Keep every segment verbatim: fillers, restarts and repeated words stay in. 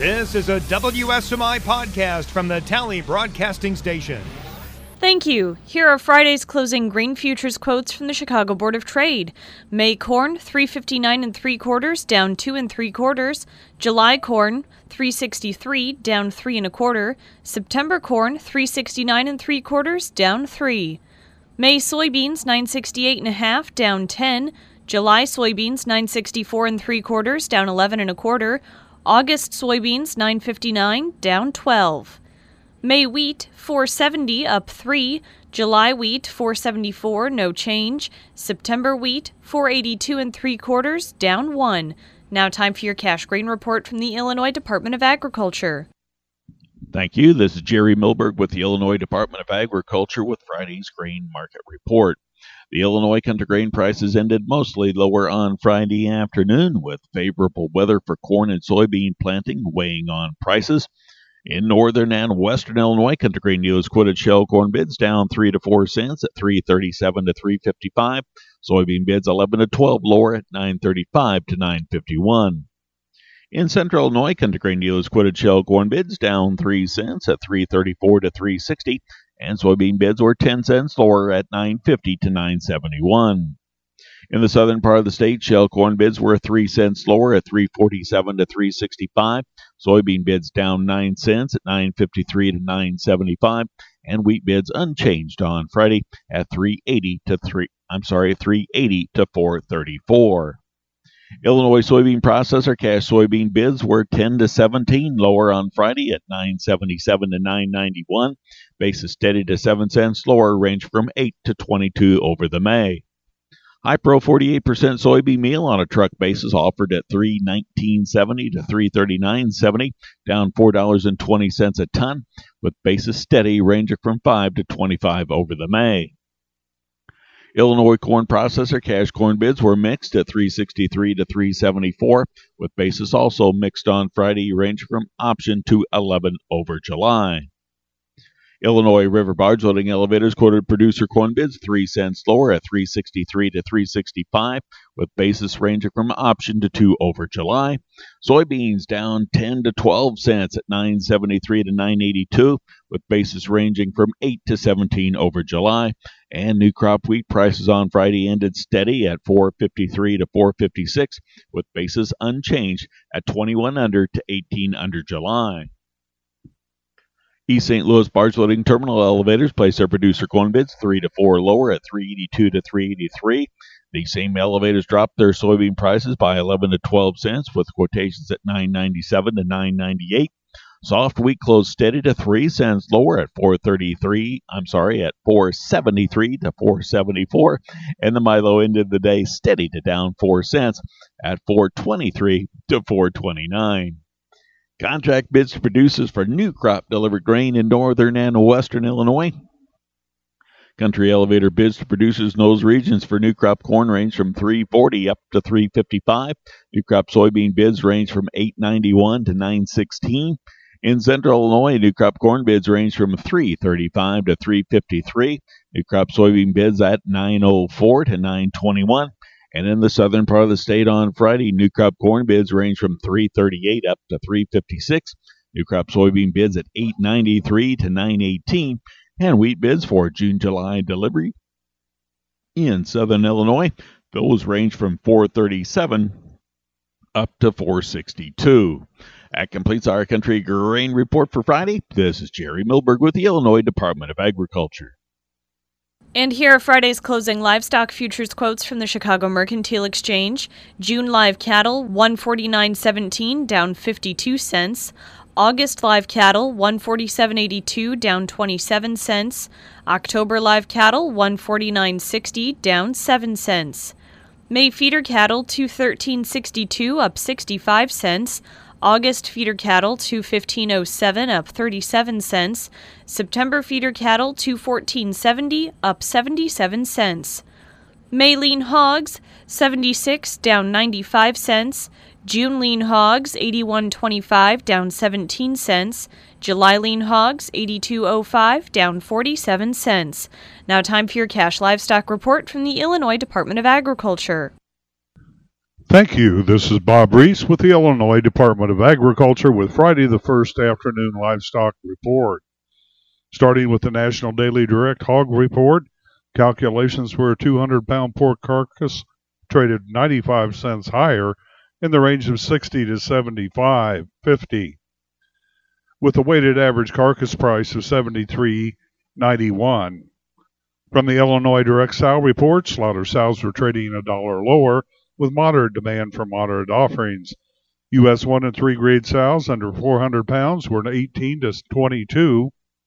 This is a W S M I podcast from the Tally Broadcasting Station. Thank you. Here are Friday's closing grain futures quotes from the Chicago Board of Trade. May corn, three fifty-nine and three quarters, down two and three quarters. July corn, three sixty-three, down three and a quarter. September corn, three sixty-nine and three quarters, down three. May soybeans, nine sixty-eight and a half, down ten. July soybeans, nine sixty-four and three quarters, down eleven and a quarter. August soybeans, nine fifty-nine, down twelve. May wheat, four seventy, up three. July wheat, four seventy-four, no change. September wheat, four eighty-two and three quarters, down one. Now time for your cash grain report from the Illinois Department of Agriculture. Thank you. This is Jerry Milberg with the Illinois Department of Agriculture with Friday's grain market report. The Illinois country grain prices ended mostly lower on Friday afternoon, with favorable weather for corn and soybean planting weighing on prices. In northern and western Illinois, country grain yields quoted shell corn bids down three to four cents at three thirty-seven to three fifty-five. Soybean bids eleven to twelve lower at nine thirty-five to nine fifty-one. In central Illinois, country grain yields quoted shell corn bids down three cents at three thirty-four to three sixty, and soybean bids were ten cents lower at nine fifty to nine seventy-one. In the southern part of the state, shell corn bids were three cents lower at three forty-seven to three sixty-five. Soybean bids down nine cents at nine fifty-three to nine seventy-five, and wheat bids unchanged on Friday at three eighty to three. I'm sorry, three eighty to four thirty-four. Illinois soybean processor cash soybean bids were ten to seventeen lower on Friday at nine seventy-seven to nine ninety-one. Basis steady to seven cents lower, range from eight to twenty-two over the May. High Pro forty-eight percent soybean meal on a truck basis offered at three nineteen seventy to three thirty-nine seventy, down four dollars and twenty cents a ton, with basis steady ranging from five to twenty-five over the May. Illinois corn processor cash corn bids were mixed at three sixty-three to three seventy-four, with basis also mixed on Friday, ranging from option to eleven over July. Illinois river barge loading elevators quoted producer corn bids three cents lower at three sixty-three to three sixty-five, with basis ranging from option to two over July. Soybeans down ten to twelve cents at nine seventy-three to nine eighty-two, with basis ranging from eight to seventeen over July. And new crop wheat prices on Friday ended steady at four fifty-three to four fifty-six, with basis unchanged at twenty-one under to eighteen under July. East Saint Louis barge loading terminal elevators placed their producer corn bids three to four lower at three eighty-two to three eighty-three. These same elevators dropped their soybean prices by eleven to twelve cents, with quotations at nine ninety-seven to nine ninety-eight. Soft wheat closed steady to three cents lower at four thirty-three. I'm sorry, at four seventy-three to four seventy-four, and the Milo ended the day steady to down four cents at four twenty-three to four twenty-nine. Contract bids to producers for new crop delivered grain in northern and western Illinois. Country elevator bids to producers in those regions for new crop corn range from three forty up to three fifty-five. New crop soybean bids range from eight ninety-one to nine sixteen. In central Illinois, new crop corn bids range from three thirty-five to three fifty-three. New crop soybean bids at nine oh four to nine twenty-one. And in the southern part of the state on Friday, new crop corn bids range from three thirty-eight up to three fifty-six. New crop soybean bids at eight ninety-three to nine eighteen. And wheat bids for June-July delivery in southern Illinois, those range from four thirty-seven up to four sixty-two. That completes our country grain report for Friday. This is Jerry Milberg with the Illinois Department of Agriculture. And here are Friday's closing livestock futures quotes from the Chicago Mercantile Exchange. June live cattle, one forty-nine seventeen, down fifty-two cents. August live cattle, one forty-seven eighty-two, down twenty-seven cents. October live cattle, one forty-nine sixty, down seven cents. May feeder cattle, two thirteen sixty-two, up sixty-five cents. August feeder cattle, two fifteen oh seven, up thirty-seven cents. September feeder cattle, two fourteen seventy, up seventy-seven cents. May lean hogs, seventy-six, down ninety-five cents. June lean hogs, eighty-one twenty-five, down seventeen cents. July lean hogs, eighty-two oh five, down forty-seven cents. Now time for your cash livestock report from the Illinois Department of Agriculture. Thank you. This is Bob Reese with the Illinois Department of Agriculture with Friday the first Afternoon Livestock Report. Starting with the National Daily Direct Hog Report, calculations for a two hundred pound pork carcass traded ninety-five cents higher in the range of sixty to seventy-five fifty, with a weighted average carcass price of seventy-three ninety-one. From the Illinois Direct Sow Report, slaughter sows were trading a dollar lower, with moderate demand for moderate offerings. U S one and three grade sows under four hundred pounds were eighteen to twenty-two,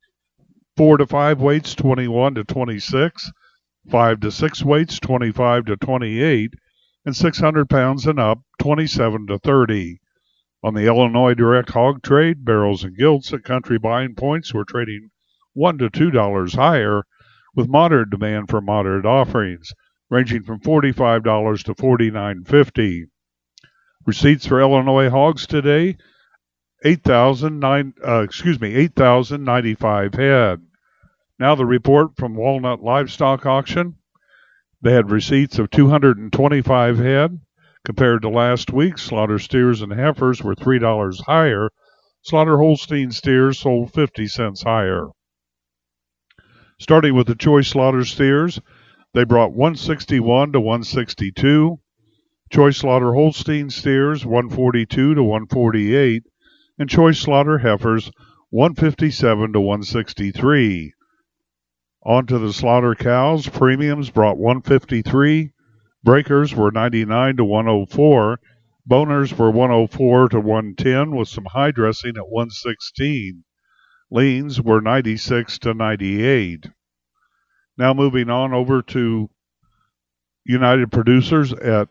four to five weights twenty-one to twenty-six, five to six weights twenty-five to twenty-eight, and six hundred pounds and up twenty-seven to thirty. On the Illinois Direct Hog Trade, barrels and gilts at country buying points were trading one to two dollars higher, with moderate demand for moderate offerings, ranging from forty-five dollars to forty-nine fifty. Receipts for Illinois hogs today, eight thousand nine, uh, excuse me, eight thousand ninety-five head. Now the report from Walnut Livestock Auction. They had receipts of two hundred twenty-five head. Compared to last week, slaughter steers and heifers were three dollars higher. Slaughter Holstein steers sold fifty cents higher. Starting with the choice slaughter steers, they brought one sixty-one to one sixty-two, choice slaughter Holstein steers one forty-two to one forty-eight, and choice slaughter heifers one fifty-seven to one sixty-three. On to the slaughter cows, premiums brought one fifty-three, breakers were ninety-nine to one oh four, boners were one oh four to one ten with some high dressing at one sixteen. Leans were ninety-six to ninety-eight. Now moving on over to United Producers at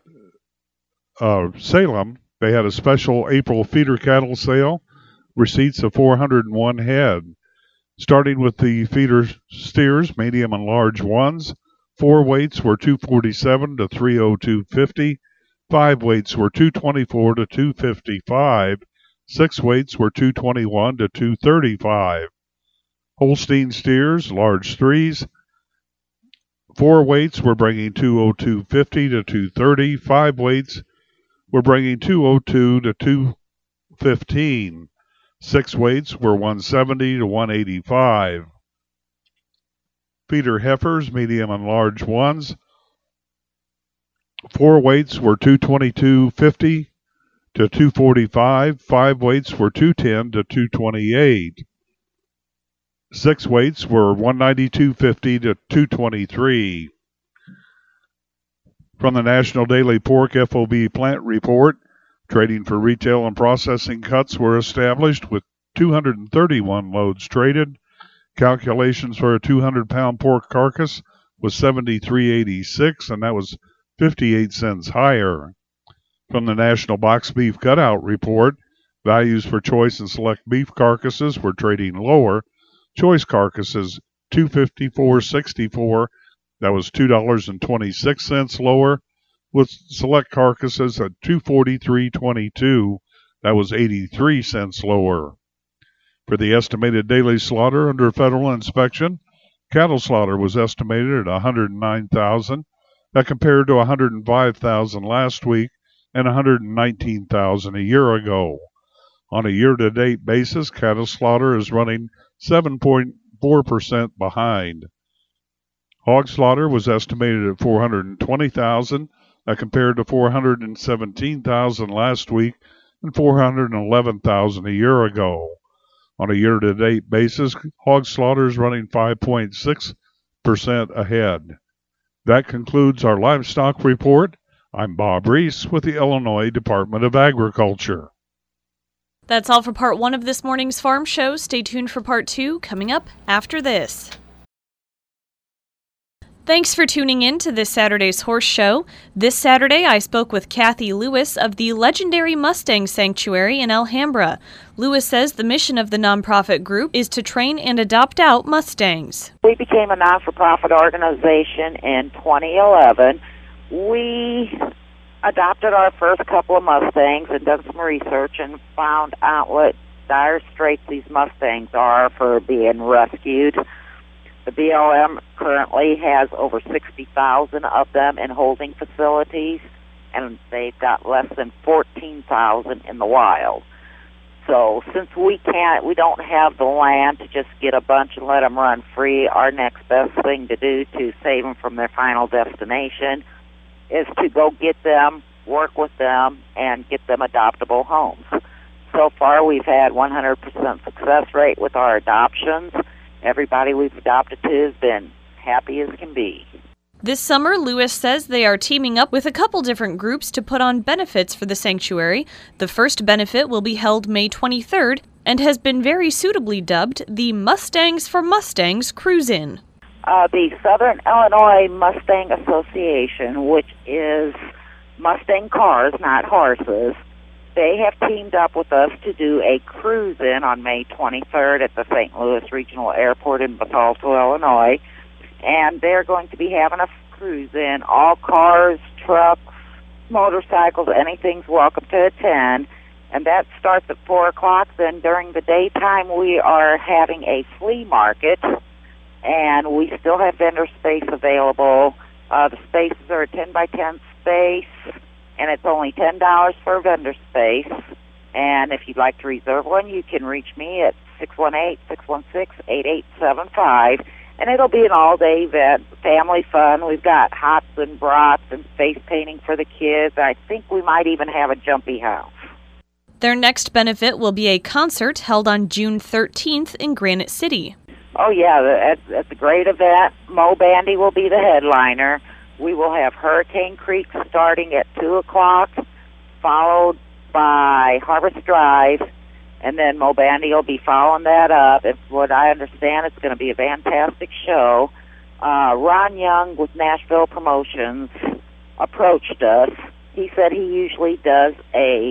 uh, Salem. They had a special April feeder cattle sale, receipts of four hundred one head. Starting with the feeder steers, medium and large ones, four weights were two forty-seven to three oh two fifty, five weights were two twenty-four to two fifty-five, six weights were two twenty-one to two thirty-five. Holstein steers, large threes, four weights were bringing two oh two fifty to two thirty, five weights were bringing two oh two to two fifteen, six weights were one seventy to one eighty-five. Feeder heifers, medium and large ones, four weights were two twenty-two fifty to two forty-five, five weights were two ten to two twenty-eight. Six weights were one ninety-two fifty to two twenty-three. From the National Daily Pork F O B Plant Report, trading for retail and processing cuts were established with two hundred thirty-one loads traded. Calculations for a two hundred pound pork carcass was seventy-three eighty-six, and that was fifty-eight cents higher. From the National Box Beef Cutout Report, values for choice and select beef carcasses were trading lower. Choice carcasses two fifty-four sixty-four, that was two dollars and twenty-six cents lower, with select carcasses at two forty-three twenty-two, that was eighty-three cents lower. For the estimated daily slaughter under federal inspection, cattle slaughter was estimated at one hundred nine thousand. That compared to one hundred five thousand last week and one hundred nineteen thousand a year ago. On a year-to-date basis, cattle slaughter is running seven point four percent behind. Hog slaughter was estimated at four hundred twenty thousand. That compared to four hundred seventeen thousand last week and four hundred eleven thousand a year ago. On a year-to-date basis, hog slaughter is running five point six percent ahead. That concludes our livestock report. I'm Bob Reese with the Illinois Department of Agriculture. That's all for part one of this morning's farm show. Stay tuned for part two coming up after this. Thanks for tuning in to this Saturday's Horse Show. This Saturday, I spoke with Kathy Lewis of the legendary Mustang Sanctuary in Alhambra. Lewis says the mission of the nonprofit group is to train and adopt out Mustangs. We became a non-for-profit organization in twenty eleven. We adopted our first couple of Mustangs and done some research and found out what dire straits these Mustangs are for being rescued. The B L M currently has over sixty thousand of them in holding facilities. and they've got less than fourteen thousand in the wild. So since we can't, we don't have the land to just get a bunch and let them run free, our next best thing to do to save them from their final destination is to go get them, work with them, and get them adoptable homes. So far, we've had one hundred percent success rate with our adoptions. Everybody we've adopted to has been happy as can be. This summer, Lewis says they are teaming up with a couple different groups to put on benefits for the sanctuary. The first benefit will be held May twenty-third and has been very suitably dubbed the Mustangs for Mustangs Cruise-In. Uh, the Southern Illinois Mustang Association, which is Mustang cars, not horses, they have teamed up with us to do a cruise-in on May twenty-third at the Saint Louis Regional Airport in Bethalto, Illinois. And they're going to be having a cruise-in. All cars, trucks, motorcycles, anything's welcome to attend. And that starts at four o'clock. Then during the daytime, we are having a flea market. And we still have vendor space available. Uh, the spaces are a ten by ten space. And it's only ten dollars for a vendor space. And if you'd like to reserve one, you can reach me at six one eight, six one six, eight eight seven five. And it'll be an all-day event, family fun. We've got hots and brats and face painting for the kids. I think we might even have a jumpy house. Their next benefit will be a concert held on June thirteenth in Granite City. Oh, yeah, that's, that's a great event. Mo Bandy will be the headliner. We will have Hurricane Creek starting at two o'clock, followed by Harvest Drive. And then Mo Bandy will be following that up. It's what I understand, it's going to be a fantastic show. Uh, Ron Young with Nashville Promotions approached us. He said he usually does a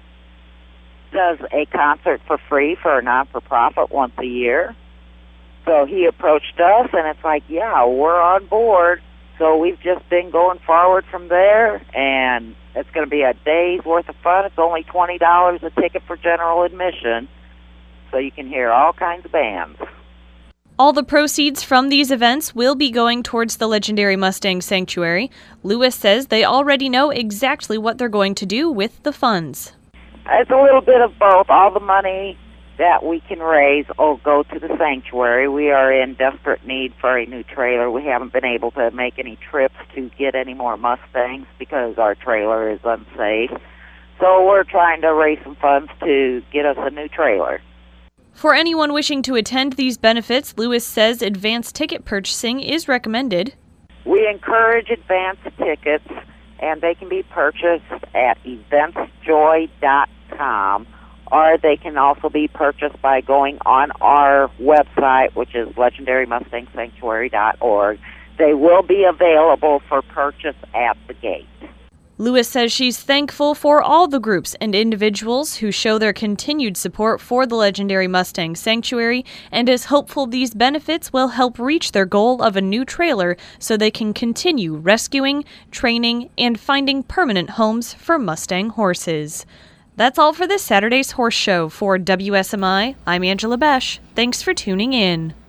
does a concert for free for a non-for-profit once a year. So he approached us, and it's like, yeah, we're on board. So we've just been going forward from there, and it's going to be a day's worth of fun. It's only twenty dollars a ticket for general admission, so you can hear all kinds of bands. All the proceeds from these events will be going towards the legendary Mustang Sanctuary. Lewis says they already know exactly what they're going to do with the funds. It's a little bit of both. All the money that we can raise will go to the sanctuary. We are in desperate need for a new trailer. We haven't been able to make any trips to get any more Mustangs because our trailer is unsafe. So we're trying to raise some funds to get us a new trailer. For anyone wishing to attend these benefits, Lewis says advance ticket purchasing is recommended. We encourage advance tickets, and they can be purchased at events joy dot com. Or they can also be purchased by going on our website, which is legendary mustang sanctuary dot org. They will be available for purchase at the gate. Lewis says she's thankful for all the groups and individuals who show their continued support for the legendary Mustang Sanctuary and is hopeful these benefits will help reach their goal of a new trailer so they can continue rescuing, training, and finding permanent homes for Mustang horses. That's all for this Saturday's Horse Show. For W S M I, I'm Angela Besh. Thanks for tuning in.